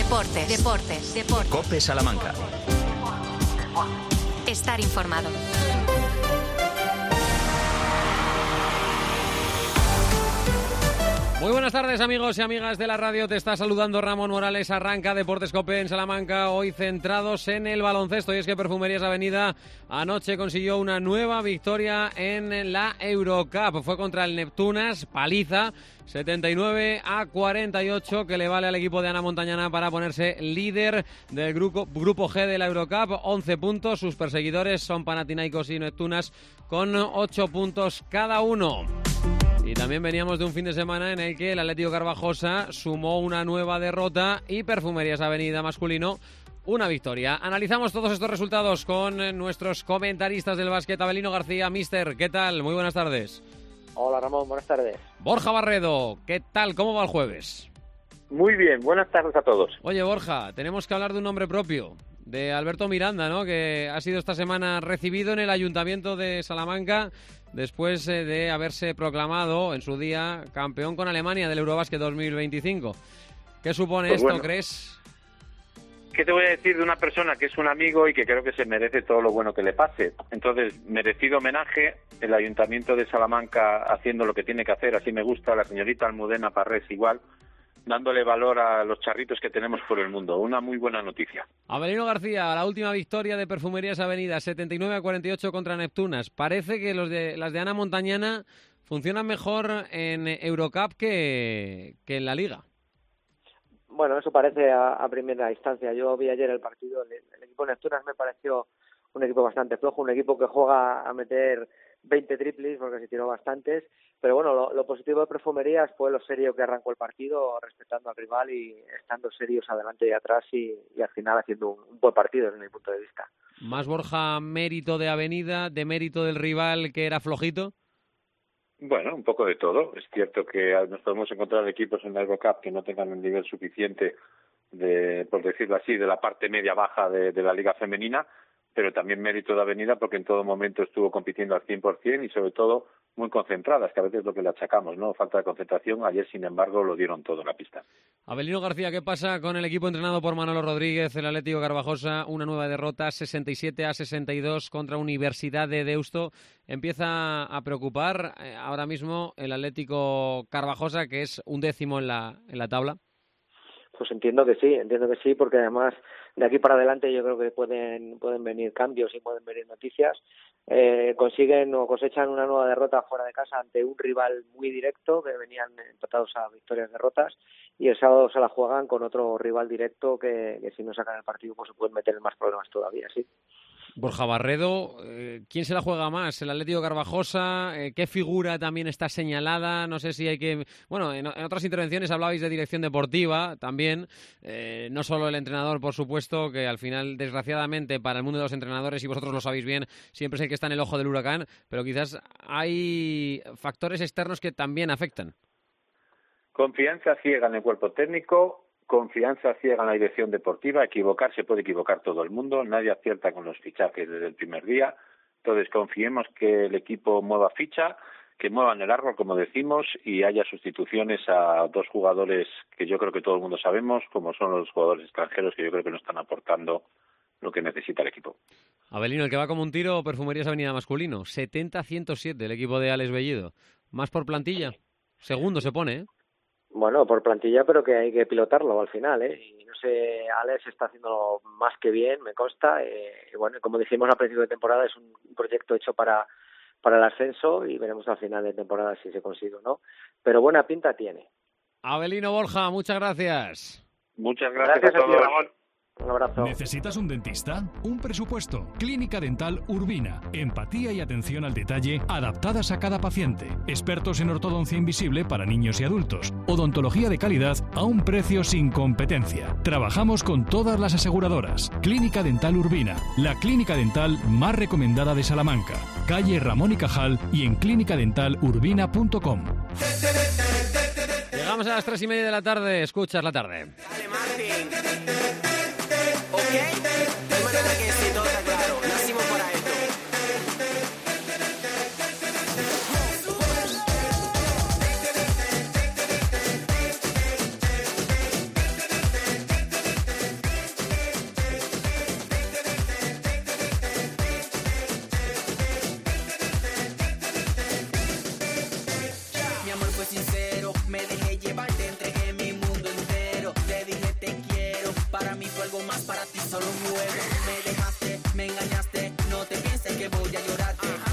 Deportes. COPE Salamanca. Estar informado. Muy buenas tardes, amigos y amigas de la radio. Te está saludando Ramón Morales. Arranca Deportes COPE en Salamanca, hoy centrados en el baloncesto. Y es que Perfumerías Avenida anoche consiguió una nueva victoria en la Eurocup. Fue contra el Neptunas, paliza, 79-48, que le vale al equipo de Ana Montañana para ponerse líder del grupo G de la Eurocup. 11 puntos, sus perseguidores son Panathinaikos y Neptunas con 8 puntos cada uno. Y también veníamos de un fin de semana en el que el Atlético Carvajosa sumó una nueva derrota y Perfumerías Avenida masculino una victoria. Analizamos todos estos resultados con nuestros comentaristas del básquet. Abelino García, mister, ¿qué tal? Muy buenas tardes. Hola Ramón, buenas tardes. Borja Barredo, ¿qué tal? ¿Cómo va el jueves? Muy bien, buenas tardes a todos. Oye, Borja, tenemos que hablar de un nombre propio, de Alberto Miranda, ¿no? Que ha sido esta semana recibido en el Ayuntamiento de Salamanca después de haberse proclamado en su día campeón con Alemania del Eurobásquet 2025. ¿Qué supone pues esto, bueno, crees? ¿Qué te voy a decir de una persona que es un amigo y que creo que se merece todo lo bueno que le pase? Entonces, merecido homenaje, el Ayuntamiento de Salamanca haciendo lo que tiene que hacer, así me gusta, la señorita Almudena Parrés igual, dándole valor a los charritos que tenemos por el mundo. Una muy buena noticia. Abelino García, la última victoria de Perfumerías Avenida, 79-48 contra Neptunas. Parece que las de Ana Montañana funcionan mejor en Eurocup que en la Liga. Bueno, eso parece a primera instancia. Yo vi ayer el partido, el equipo de Neptunas me pareció un equipo bastante flojo, un equipo que juega a meter 20 triples, porque se tiró bastantes, pero bueno, lo positivo de Perfumerías fue lo serio que arrancó el partido, respetando al rival y estando serios adelante y atrás y al final haciendo un buen partido desde mi punto de vista. Más, Borja, mérito de Avenida, de mérito del rival que era flojito. Bueno, un poco de todo. Es cierto que nos podemos encontrar equipos en la Eurocup que no tengan un nivel suficiente de, por decirlo así, de la parte media-baja de la Liga Femenina, pero también mérito de Avenida porque en todo momento estuvo compitiendo al 100% y sobre todo muy concentradas, que a veces es lo que le achacamos, ¿no? Falta de concentración. Ayer, sin embargo, lo dieron todo en la pista. Abelino García, ¿qué pasa con el equipo entrenado por Manolo Rodríguez, el Atlético Carvajosa? Una nueva derrota, 67-62 contra Universidad de Deusto. Empieza a preocupar ahora mismo el Atlético Carvajosa, que es 11º en la tabla. Pues entiendo que sí, porque además de aquí para adelante yo creo que pueden venir cambios y pueden venir noticias. Consiguen o cosechan una nueva derrota fuera de casa ante un rival muy directo, que venían empatados a victorias-derrotas, y el sábado se la juegan con otro rival directo que si no sacan el partido pues se pueden meter en más problemas todavía, sí. Borja Barredo, ¿quién se la juega más? ¿El Atlético Carvajosa? ¿Qué figura también está señalada? No sé si hay que... Bueno, en otras intervenciones hablabais de dirección deportiva también, no solo el entrenador, por supuesto, que al final, desgraciadamente, para el mundo de los entrenadores, y vosotros lo sabéis bien, siempre es el que está en el ojo del huracán, pero quizás hay factores externos que también afectan. Confianza ciega en el cuerpo técnico, confianza ciega en la dirección deportiva. Equivocarse puede equivocar todo el mundo, nadie acierta con los fichajes desde el primer día. Entonces confiemos que el equipo mueva ficha, que muevan el árbol, como decimos, y haya sustituciones a dos jugadores que yo creo que todo el mundo sabemos, como son los jugadores extranjeros, que yo creo que no están aportando lo que necesita el equipo. Abelino, el que va como un tiro, Perfumerías Avenida masculino, 70-107 el equipo de Alex Bellido. ¿Más por plantilla? Segundo se pone, ¿eh? Bueno, por plantilla, pero que hay que pilotarlo al final, ¿eh? Y no sé, Alex está haciéndolo más que bien, me consta. Y bueno, como dijimos al principio de temporada, es un proyecto hecho para el ascenso y veremos al final de temporada si se consigue o no. Pero buena pinta tiene. Abelino, Borja, muchas gracias. Muchas gracias a todos. Ti, Ramón. Un abrazo. ¿Necesitas un dentista? Un presupuesto. Clínica Dental Urbina. Empatía y atención al detalle adaptadas a cada paciente. Expertos en ortodoncia invisible para niños y adultos. Odontología de calidad a un precio sin competencia. Trabajamos con todas las aseguradoras. Clínica Dental Urbina. La clínica dental más recomendada de Salamanca. Calle Ramón y Cajal y en clinicadentalurbina.com. Llegamos a las 3:30 de la tarde. Escuchas la tarde. Dale, Martín. Ok, de manera que sí, todo está claro. Nacimos para esto. algo más para ti, solo un juego. Me dejaste, me engañaste, no te pienses que voy a llorarte.